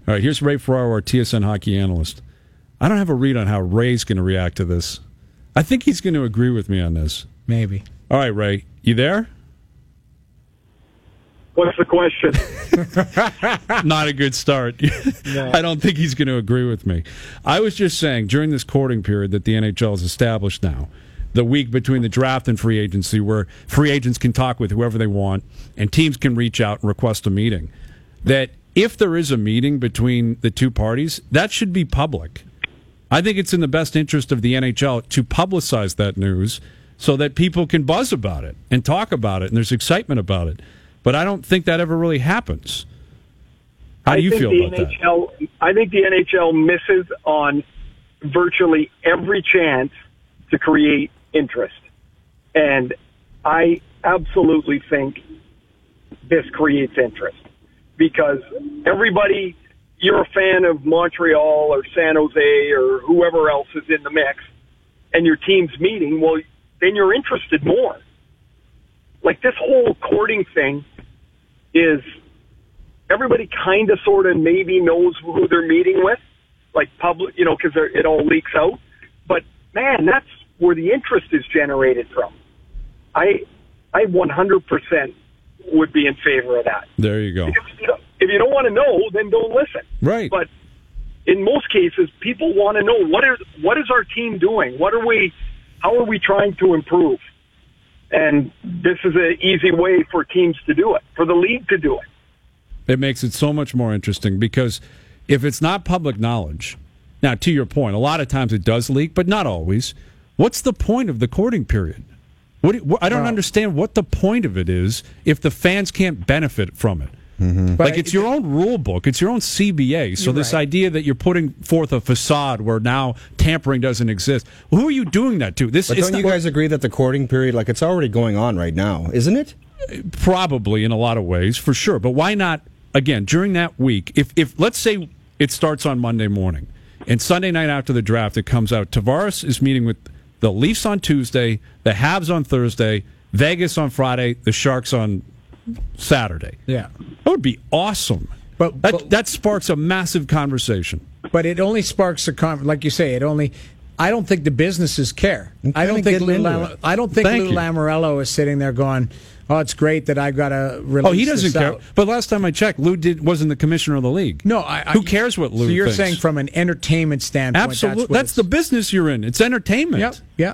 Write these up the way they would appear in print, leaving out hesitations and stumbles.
All right, here's Ray Ferraro, our TSN hockey analyst. I don't have a read on how Ray's going to react to this. I think he's going to agree with me on this. Maybe. All right, Ray, you there? What's the question? Not a good start. No. I don't think he's going to agree with me. I was just saying, during this courting period that the NHL has established now, the week between the draft and free agency, where free agents can talk with whoever they want and teams can reach out and request a meeting, that if there is a meeting between the two parties, that should be public. I think it's in the best interest of the NHL to publicize that news so that people can buzz about it and talk about it and there's excitement about it. But I don't think that ever really happens. How do you feel about that? I think the NHL misses on virtually every chance to create interest. And I absolutely think this creates interest. Because everybody, you're a fan of Montreal or San Jose or whoever else is in the mix, and your team's meeting, well, then you're interested more. Like this whole courting thing is everybody kind of sort of maybe knows who they're meeting with, like public, because it all leaks out. But man, that's where the interest is generated from. I 100% would be in favor of that. There you go. If you don't want to know, then don't listen. Right. But in most cases, people want to know what is our team doing? How are we trying to improve? And this is an easy way for teams to do it, for the league to do it. It makes it so much more interesting because if it's not public knowledge, now to your point, a lot of times it does leak, but not always. What's the point of the courting period? I don't understand what the point of it is if the fans can't benefit from it. Mm-hmm. Like it's your own rule book, it's your own CBA. So this idea that you're putting forth a facade where now tampering doesn't exist, well, who are you doing that to? But don't you guys agree that the courting period, like it's already going on right now, isn't it? Probably in a lot of ways, for sure. But why not again during that week? If let's say it starts on Monday morning and Sunday night after the draft, it comes out Tavares is meeting with the Leafs on Tuesday, the Habs on Thursday, Vegas on Friday, the Sharks on Saturday. Yeah. That would be awesome. But that sparks a massive conversation. But it only sparks like you say, I don't think the businesses care. I don't think Lou Lamoriello is sitting there going, "Oh, it's great that I got to release." Oh, he doesn't care. Out. But last time I checked, Lou wasn't the commissioner of the league. No, who cares what Lou? So you're thinks? saying from an entertainment standpoint, absolutely, that's the business you're in. It's entertainment. Yeah.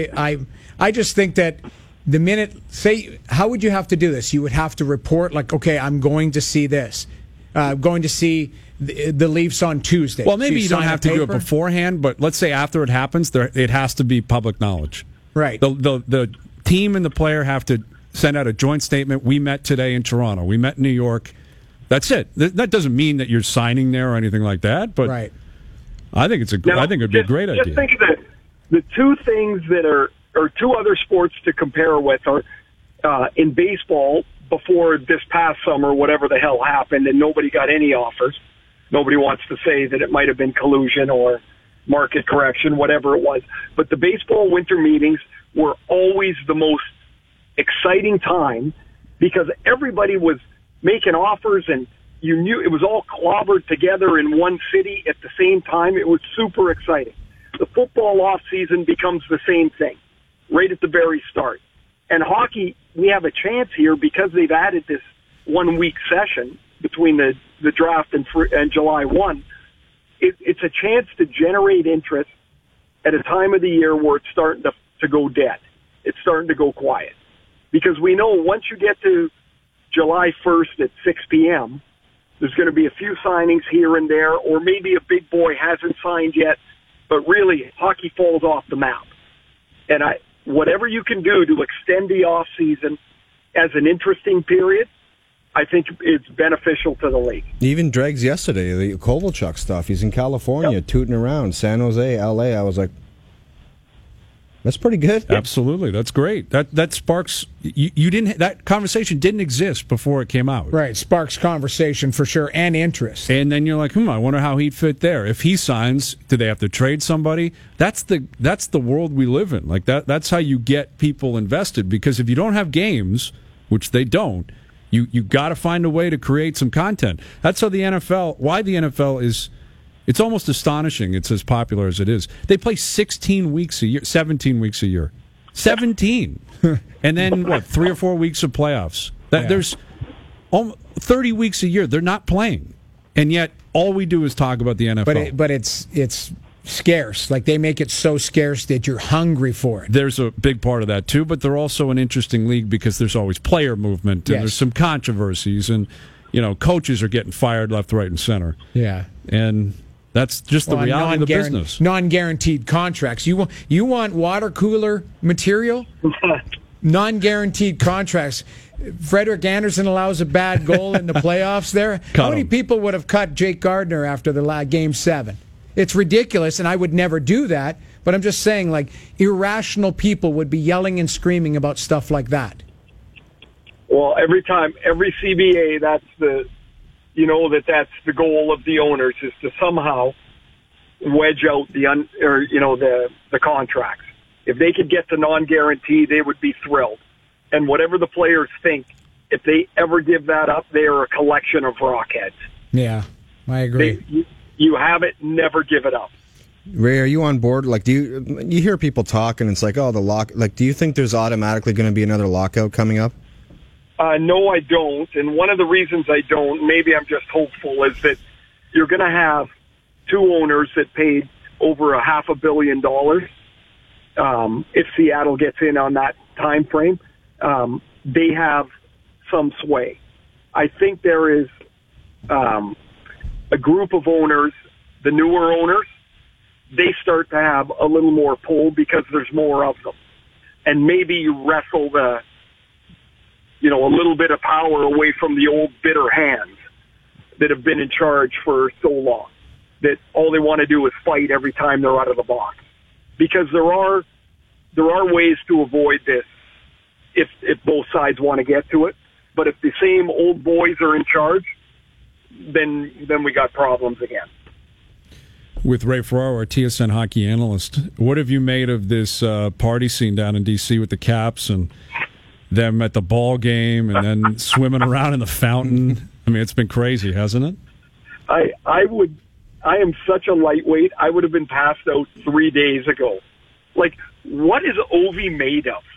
I just think that the minute, say, how would you have to do this? You would have to report, like, okay, I'm going to see this. Going to see the Leafs on Tuesday. Well, maybe you don't have to do it beforehand, but let's say after it happens, it has to be public knowledge. Right. The team and the player have to send out a joint statement. We met today in Toronto. We met in New York. That's it. That doesn't mean that you're signing there or anything like that. But right. I think I think it'd be a great idea. Just think of the two things that are two other sports to compare with are in baseball. Before this past summer, whatever the hell happened, and nobody got any offers. Nobody wants to say that it might have been collusion or market correction, whatever it was. But the baseball winter meetings were always the most exciting time because everybody was making offers and you knew it was all clobbered together in one city at the same time. It was super exciting. The football off season becomes the same thing right at the very start. And hockey, we have a chance here because they've added this 1 week session between the draft and July 1. It's a chance to generate interest at a time of the year where it's starting to go dead. It's starting to go quiet. Because we know once you get to July 1st at 6 p.m., there's going to be a few signings here and there, or maybe a big boy hasn't signed yet, but really hockey falls off the map. And whatever you can do to extend the off season as an interesting period, I think it's beneficial to the league. Even Dregs yesterday, the Kovalchuk stuff. He's in California, tooting around. San Jose, L.A. I was like, that's pretty good. Absolutely, that's great. That sparks. You didn't. That conversation didn't exist before it came out. Right, sparks conversation for sure and interest. And then you're like, I wonder how he'd fit there. If he signs, do they have to trade somebody? That's the world we live in. Like that. That's how you get people invested. Because if you don't have games, which they don't, You got to find a way to create some content. That's how why the NFL is, it's almost astonishing it's as popular as it is. They play 17 weeks a year. 17. And then, 3 or 4 weeks of playoffs. There's 30 weeks a year. They're not playing. And yet, all we do is talk about the NFL. But it's scarce. Like, they make it so scarce that you're hungry for it. There's a big part of that, too, but they're also an interesting league because there's always player movement, and there's some controversies, and, coaches are getting fired left, right, and center. Yeah. And that's just the reality of the business. Non-guaranteed contracts. You want water cooler material? Non-guaranteed contracts. Frederick Anderson allows a bad goal in the playoffs there. How many people would have cut Jake Gardner after the Game 7? It's ridiculous, and I would never do that. But I'm just saying, like, irrational people would be yelling and screaming about stuff like that. Well, every CBA, that's the goal of the owners, is to somehow wedge out the contracts. If they could get to non-guarantee, they would be thrilled. And whatever the players think, if they ever give that up, they are a collection of rockheads. Yeah, I agree. You have it, never give it up. Ray, are you on board? Like, do you hear people talk and it's like, oh, the lock. Like, do you think there's automatically going to be another lockout coming up? No, I don't. And one of the reasons I don't, maybe I'm just hopeful, is that you're going to have two owners that paid over $500 million. If Seattle gets in on that time frame, they have some sway. I think there is a group of owners, the newer owners, they start to have a little more pull because there's more of them. And maybe you wrestle a little bit of power away from the old bitter hands that have been in charge for so long, that all they want to do is fight every time they're out of the box. Because there are ways to avoid this if both sides want to get to it. But if the same old boys are in charge, then we got problems again. With Ray Ferraro, our TSN hockey analyst, what have you made of this party scene down in D.C. with the Caps and them at the ball game and then swimming around in the fountain? I mean, it's been crazy, hasn't it? I am such a lightweight. I would have been passed out 3 days ago. Like, what is Ovi made of?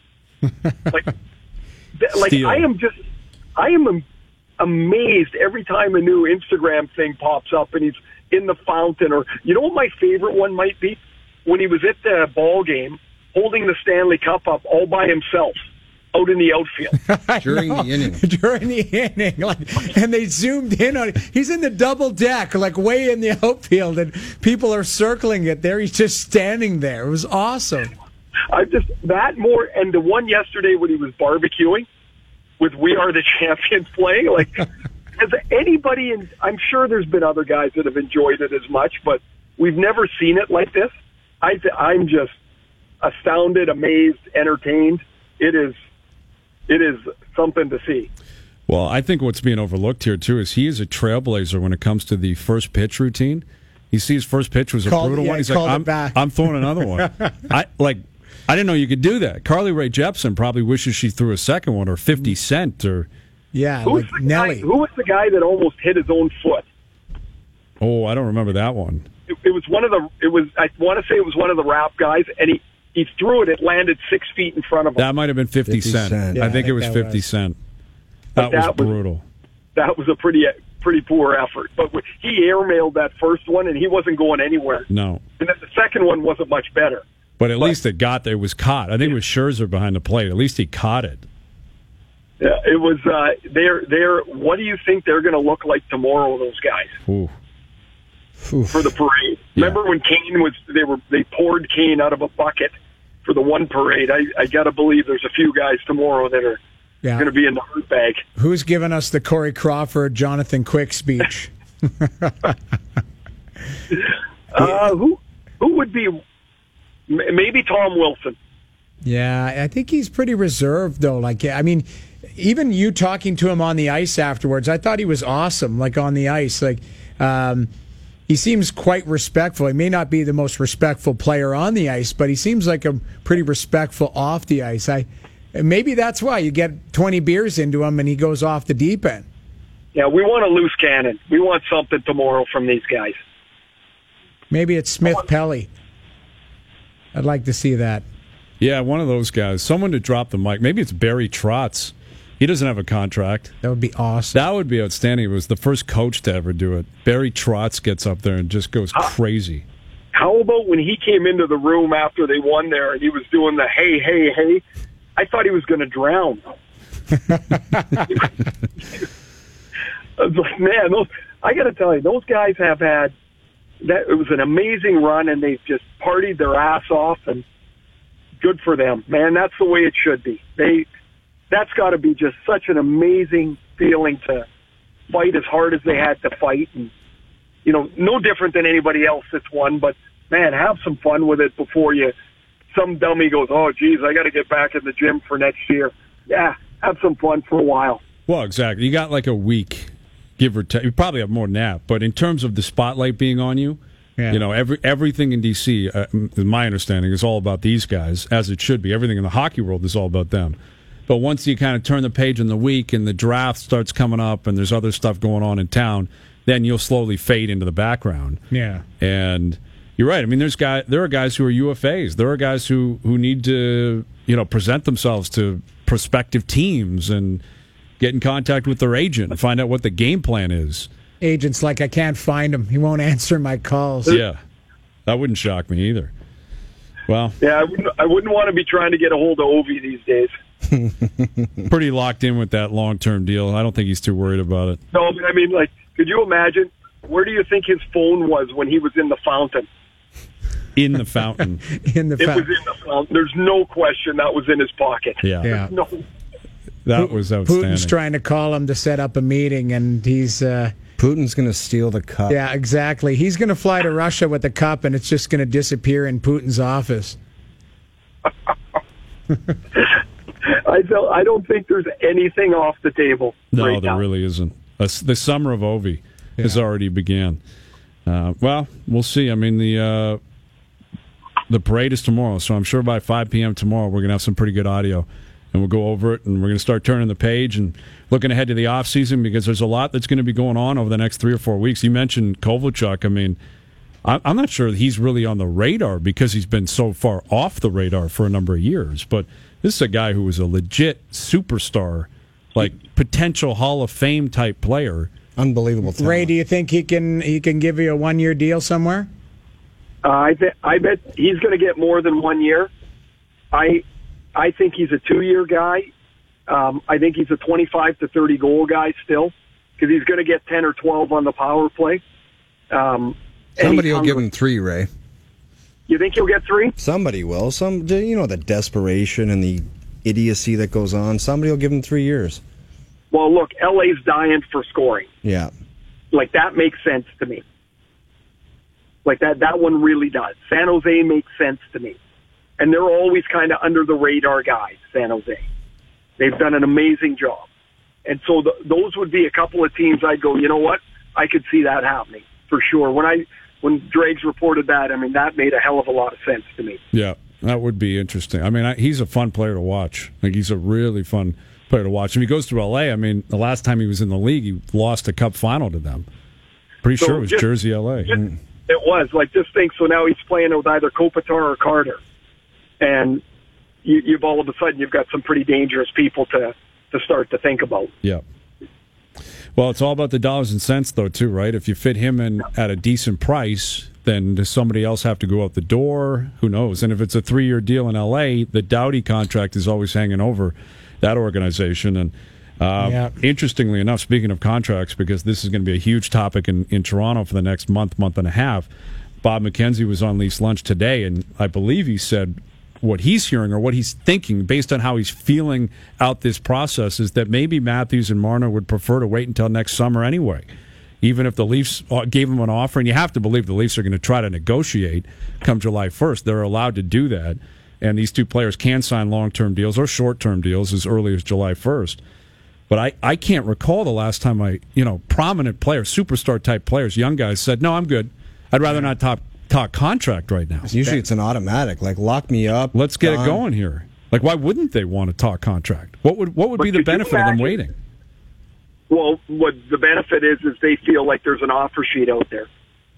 Steel. I am amazed every time a new Instagram thing pops up and he's in the fountain. Or, you know what my favorite one might be? When he was at the ball game holding the Stanley Cup up all by himself out in the outfield. During the inning. During the inning. And they zoomed in on it. He's in the double deck, like way in the outfield, and people are circling it there. He's just standing there. It was awesome. And the one yesterday when he was barbecuing with We Are the Champions playing, like, has anybody, and I'm sure there's been other guys that have enjoyed it as much, but we've never seen it like this. I'm just astounded, amazed, entertained. It is something to see. Well, I think what's being overlooked here, too, is he is a trailblazer when it comes to the first pitch routine. You see his first pitch was a brutal one. He's like, I'm throwing another one. I didn't know you could do that. Carly Rae Jepsen probably wishes she threw a second one, or 50 Cent, or... Yeah, who was the guy that almost hit his own foot? Oh, I don't remember that one. I want to say it was one of the rap guys, and he threw it. It landed 6 feet in front of him. That might have been 50 Cent. Yeah, I think it was 50 Cent. That was brutal. That was a pretty poor effort. But he airmailed that first one, and he wasn't going anywhere. No. And then the second one wasn't much better. But at least it was caught. I think it was Scherzer behind the plate. At least he caught it. Yeah, it was. They're. What do you think they're going to look like tomorrow? Those guys. Ooh. For the parade. Yeah. Remember when Kane was? They poured Kane out of a bucket for the one parade. I got to believe there's a few guys tomorrow that are going to be in the hurt bag. Who's giving us the Corey Crawford, Jonathan Quick speech? Who would be? Maybe Tom Wilson. Yeah, I think he's pretty reserved, though. Like, I mean, even you talking to him on the ice afterwards, I thought he was awesome, like, on the ice. Like, he seems quite respectful. He may not be the most respectful player on the ice, but he seems like a pretty respectful off the ice. maybe that's why you get 20 beers into him and he goes off the deep end. Yeah, we want a loose cannon. We want something tomorrow from these guys. Maybe it's Smith Pelly. I'd like to see that. Yeah, one of those guys. Someone to drop the mic. Maybe it's Barry Trotz. He doesn't have a contract. That would be awesome. That would be outstanding. He was the first coach to ever do it. Barry Trotz gets up there and just goes crazy. How about when he came into the room after they won there and he was doing the hey, hey, hey? I thought he was going to drown. I was like, man, I got to tell you, those guys have had that. It was an amazing run, and they've just partied their ass off, and good for them, man. That's the way it should be. That's got to be just such an amazing feeling to fight as hard as they had to fight, and no different than anybody else that's won. But man, have some fun with it before some dummy goes, oh, geez, I got to get back in the gym for next year. Yeah, have some fun for a while. Well, exactly. You got like a week. Give or take, you probably have more than that. But in terms of the spotlight being on you, everything in D.C., my understanding, is all about these guys, as it should be. Everything in the hockey world is all about them. But once you kind of turn the page in the week and the draft starts coming up and there's other stuff going on in town, then you'll slowly fade into the background. Yeah. And you're right. I mean, there are guys who are UFAs. There are guys who need to present themselves to prospective teams and get in contact with their agent and find out what the game plan is. Agent's like, I can't find him. He won't answer my calls. Yeah, that wouldn't shock me either. Well, yeah, I wouldn't want to be trying to get a hold of Ovi these days. Pretty locked in with that long-term deal. I don't think he's too worried about it. No, but I mean, like, could you imagine? Where do you think his phone was when he was in the fountain? In the fountain. It was in the fountain. There's no question that was in his pocket. Yeah. No. That was outstanding. Putin's trying to call him to set up a meeting, and he's... Putin's going to steal the cup. Yeah, exactly. He's going to fly to Russia with the cup, and it's just going to disappear in Putin's office. I don't think there's anything off the table. No, right there now. really isn't. The summer of Ovi has already began. Well, we'll see. I mean, the parade is tomorrow, so I'm sure by 5 p.m. tomorrow we're going to have some pretty good audio. And we'll go over it, and we're going to start turning the page and looking ahead to the offseason because there's a lot that's going to be going on over the next 3 or 4 weeks. You mentioned Kovalchuk. I mean, I'm not sure he's really on the radar because he's been so far off the radar for a number of years. But this is a guy who was a legit superstar, like potential Hall of Fame type player. Unbelievable talent. Ray, do you think he can give you a 1-year deal somewhere? I bet he's going to get more than 1 year. I think he's a 2-year guy. I think he's a 25 to 30 goal guy still because he's going to get 10 or 12 on the power play. Somebody will give him 3, Ray. You think he'll get 3? Somebody will. The desperation and the idiocy that goes on. Somebody will give him 3 years. Well, look, LA's dying for scoring. Yeah. Like, that makes sense to me. Like, that one really does. San Jose makes sense to me. And they're always kind of under the radar guys, San Jose. They've done an amazing job. And so those would be a couple of teams I'd go, you know what? I could see that happening for sure. When Dregs reported that, I mean, that made a hell of a lot of sense to me. Yeah, that would be interesting. I mean, he's a fun player to watch. Like, he's a really fun player to watch. If he goes to L.A., I mean, the last time he was in the league, he lost a cup final to them. Pretty sure it was Jersey, L.A. It was. Like, just think, so now he's playing with either Kopitar or Carter. And you've all of a sudden, you've got some pretty dangerous people to start to think about. Yeah. Well, it's all about the dollars and cents, though, too, right? If you fit him in at a decent price, then does somebody else have to go out the door? Who knows? And if it's a 3-year deal in L.A., the Doughty contract is always hanging over that organization. And interestingly enough, speaking of contracts, because this is going to be a huge topic in Toronto for the next month and a half, Bob McKenzie was on Leafs Lunch today, and I believe he said what he's hearing or what he's thinking based on how he's feeling out this process is that maybe Matthews and Marner would prefer to wait until next summer anyway, even if the Leafs gave him an offer. And you have to believe the Leafs are going to try to negotiate come July 1st. They're allowed to do that, and these two players can sign long-term deals or short-term deals as early as July 1st. But I can't recall the last time prominent players, superstar-type players, young guys said, no, I'm good. I'd rather not talk contract right now. Usually it's an automatic, like lock me up. Let's get it going here. Like, why wouldn't they want to talk contract? What would be the benefit of them waiting? Well, what the benefit is they feel like there's an offer sheet out there.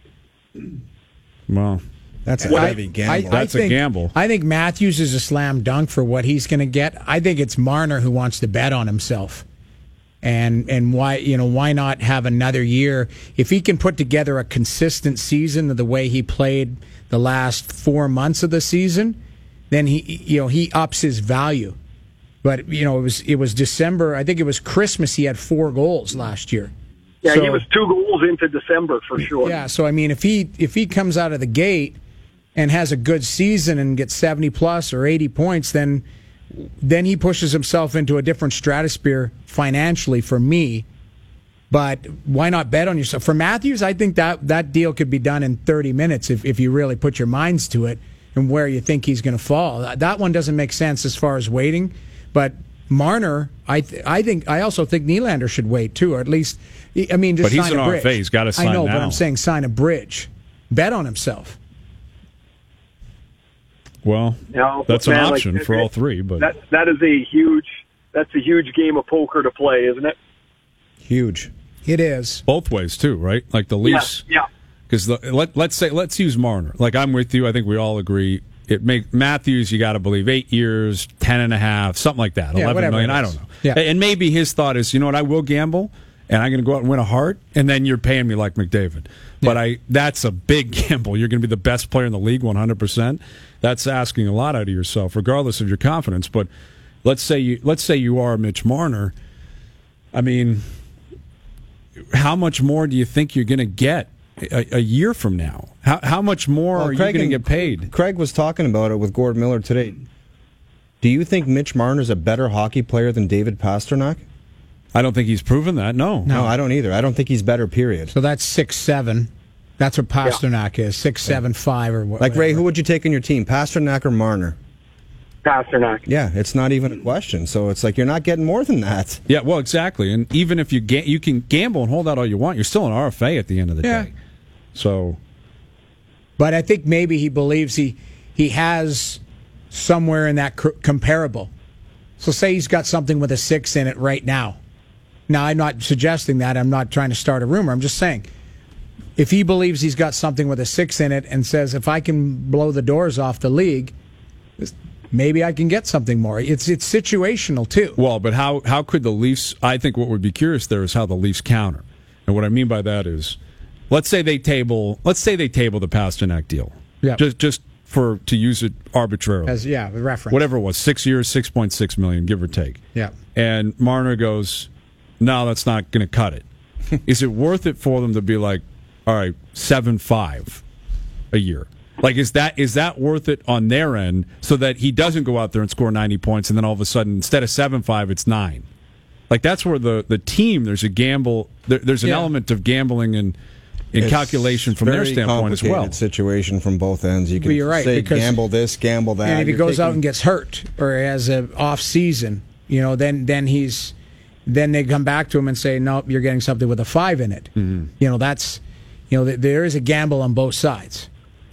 Well, that's a heavy gamble. That's a gamble. I think Matthews is a slam dunk for what he's going to get. I think it's Marner who wants to bet on himself. And why not have another year if he can put together a consistent season of the way he played the last 4 months of the season, then he ups his value. But it was December. I think it was Christmas. He had 4 goals last year. Yeah, he was 2 goals into December for sure. Yeah, so I mean, if he comes out of the gate and has a good season and gets 70 plus or 80 points, then he pushes himself into a different stratosphere financially for me. But why not bet on yourself? For Matthews, I think that deal could be done in 30 minutes if you really put your minds to it and where you think he's going to fall. That one doesn't make sense as far as waiting. But Marner, I also think Nylander should wait too, or at least, just but he's sign an a bridge. RFA. He's got to sign I know, now. but I'm saying sign a bridge. Bet on himself. Well, that's an option for all three. But that is a huge game of poker to play, isn't it? Huge. It is both ways too, right? Like the Leafs. Yeah. Because let's use Marner. Like, I'm with you. I think we all agree. Matthews, you got to believe 8 years, 10.5, something like that. 11 million. I don't know. Yeah. And maybe his thought is, you know what? I will gamble, and I'm going to go out and win a Hart, and then you're paying me like McDavid. But that's a big gamble. You're going to be the best player in the league 100%. That's asking a lot out of yourself, regardless of your confidence. But let's say you are Mitch Marner. I mean, how much more do you think you're going to get a year from now? How much more are you going to get paid? Craig was talking about it with Gord Miller today. Do you think Mitch Marner's a better hockey player than David Pastrnak? I don't think he's proven that. No, I don't either. I don't think he's better, period. So that's 6'7". That's what Pastrnak is, 6'7", 5 or what. Like, Ray, who would you take on your team, Pastrnak or Marner? Pastrnak. Yeah, it's not even a question. So it's like you're not getting more than that. Yeah, well, exactly. And even if you can gamble and hold out all you want, you're still an RFA at the end of the day. So, but I think maybe he believes he has somewhere in that comparable. So say he's got something with a 6 in it right now. Now, I'm not suggesting that. I'm not trying to start a rumor. I'm just saying, if he believes he's got something with a 6 in it and says, if I can blow the doors off the league, maybe I can get something more. It's situational, too. Well, but how could the Leafs... I think what would be curious there is how the Leafs counter. And what I mean by that is, let's say they table the Pastrnak deal. Yeah. Just to use it arbitrarily. As the reference. Whatever it was, 6 years, $6.6 million, give or take. Yeah. And Marner goes, no, that's not going to cut it. Is it worth it for them to be like, all right, 7.5 a year? Like, is that worth it on their end so that he doesn't go out there and score 90 points and then all of a sudden, instead of 7.5, it's 9? Like, that's where the team, there's a gamble, there's an element of gambling and calculation from their standpoint as well. It's a complicated situation from both ends. You can say gamble this, gamble that. And if he goes out and gets hurt or has an off season, then they come back to him and say, no, you're getting something with a 5 in it. Mm-hmm. There is a gamble on both sides.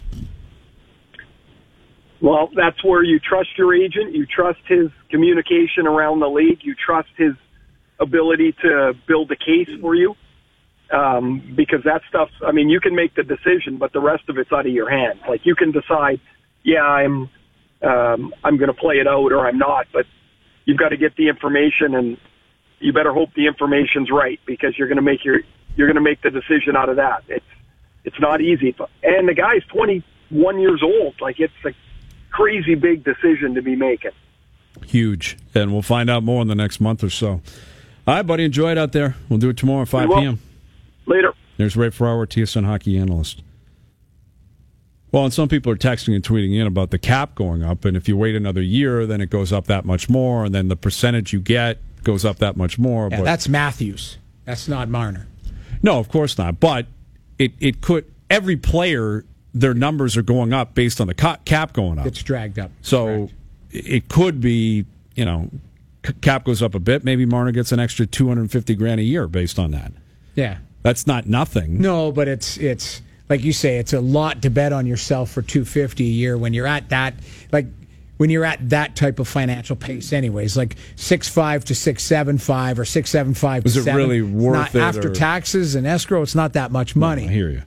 Well, that's where you trust your agent. You trust his communication around the league. You trust his ability to build a case for you. Because that stuff, I mean, you can make the decision, but the rest of it's out of your hands. Like, you can decide, I'm going to play it out or I'm not, but you've got to get the information, and you better hope the information's right, because you're going to make the decision out of that. It's not easy. And the guy's 21 years old. Like, it's a crazy big decision to be making. Huge. And we'll find out more in the next month or so. All right, buddy. Enjoy it out there. We'll do it tomorrow at 5 p.m. Later. There's Ray Ferraro, TSN hockey analyst. Well, and some people are texting and tweeting in about the cap going up, and if you wait another year, then it goes up that much more, and then the percentage you get goes up that much more. Yeah, that's Matthews. That's not Marner. No, of course not. But it could. Every player, their numbers are going up based on the cap going up. It's dragged up. So it could be, cap goes up a bit. Maybe Marner gets an extra $250,000 a year based on that. Yeah. That's not nothing. No, but it's like you say, it's a lot to bet on yourself for $250 a year when you're at that. Like, when you're at that type of financial pace anyways, like 6.5 to 6.75 or 6.75 to 7. Is it really worth it? After taxes and escrow, it's not that much money. I hear you.